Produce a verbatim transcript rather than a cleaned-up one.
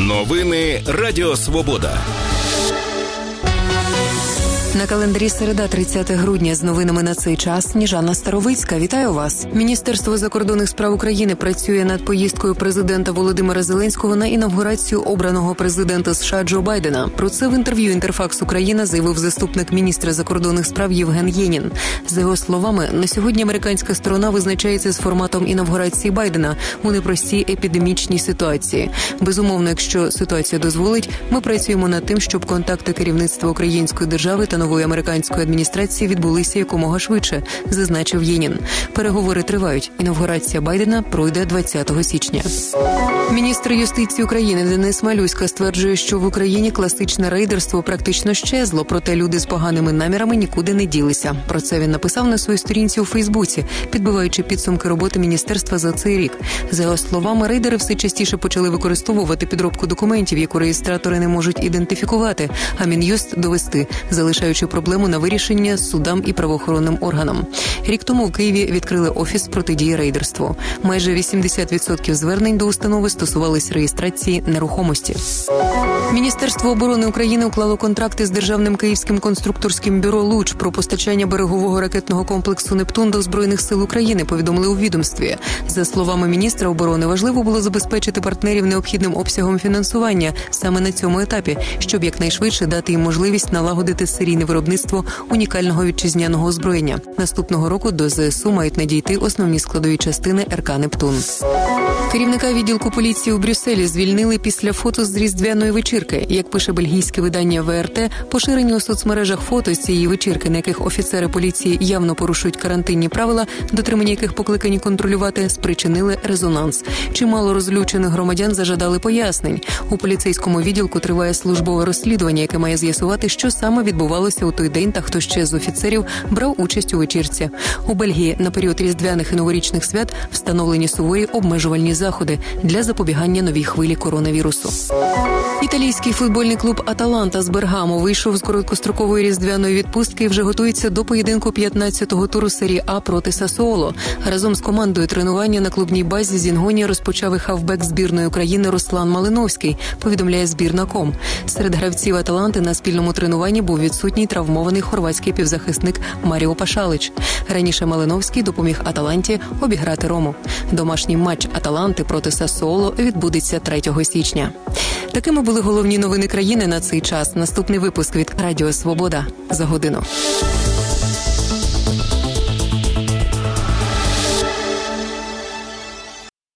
Новини Радіо Свобода. На календарі середа, тридцяте грудня, з новинами на цей час Сніжана Старовицька. Вітаю вас. Міністерство закордонних справ України працює над поїздкою президента Володимира Зеленського на інавгурацію обраного президента США Джо Байдена. Про це в інтерв'ю «Інтерфакс Україна» заявив заступник міністра закордонних справ Євген Єнін. За його словами, на сьогодні американська сторона визначається з форматом інавгурації Байдена у непростій епідемічній ситуації. Безумовно, якщо ситуація дозволить, ми працюємо над тим, щоб контакти керівництва української держави та нової американської адміністрації відбулися якомога швидше, зазначив Єнін. Переговори тривають. Інавгурація Байдена пройде двадцятого січня. Міністр юстиції України Денис Малюська стверджує, що в Україні класичне рейдерство практично щезло, проте люди з поганими намірами нікуди не ділися. Про це він написав на своїй сторінці у Фейсбуці, підбиваючи підсумки роботи міністерства за цей рік. За його словами, рейдери все частіше почали використовувати підробку документів, яку реєстратори не можуть ідентифікувати, а Мін'юст довести, залишаючи проблему на вирішення судам і правоохоронним органам. Рік тому в Києві відкрили офіс протидії рейдерству. Майже вісімдесят відсотків звернень до установи стосувались реєстрації нерухомості. Міністерство оборони України уклало контракти з Державним київським конструкторським бюро «Луч» про постачання берегового ракетного комплексу «Нептун» до Збройних сил України, повідомили у відомстві. За словами міністра оборони, важливо було забезпечити партнерів необхідним обсягом фінансування саме на цьому етапі, щоб якнайшвидше дати їм можливість налагодити серійне виробництво унікального вітчизняного озброєння. Наступного року до ЗСУ мають надійти основні складові частини РК «Нептун». Керівника відділку поліції у Брюсселі звільнили після фото з різдвяної вечірки. Як пише бельгійське видання В Р Т, поширені у соцмережах фото з цієї вечірки, на яких офіцери поліції явно порушують карантинні правила, дотримання яких покликані контролювати, спричинили резонанс. Чимало розлючених громадян зажадали пояснень. У поліцейському відділку триває службове розслідування, яке має з'ясувати, що саме відбувалося у той день та хто ще з офіцерів брав участь у вечірці. У Бельгії на період різдвяних і новорічних свят встановлені суворі обмежувальні заходи для запобігання новій хвилі коронавірусу. Італійський футбольний клуб «Аталанта» з Бергамо вийшов з короткострокової різдвяної відпустки і вже готується до поєдинку п'ятнадцятого туру серії А проти Сасуоло. Разом з командою тренування на клубній базі з Інгонії розпочав і хавбек збірної України Руслан Малиновський, повідомляє збірна точка ком. Серед гравців «Аталанти» на спільному тренуванні був відсутній травмований хорватський півзахисник Маріо Пашалич. Раніше Малиновський допоміг «Аталанті» обіграти Рому. Домашній матч «Аталанти» проти Сасуоло відбудеться третього січня. Такими були головні новини країни на цей час. Наступний випуск від Радіо Свобода за годину.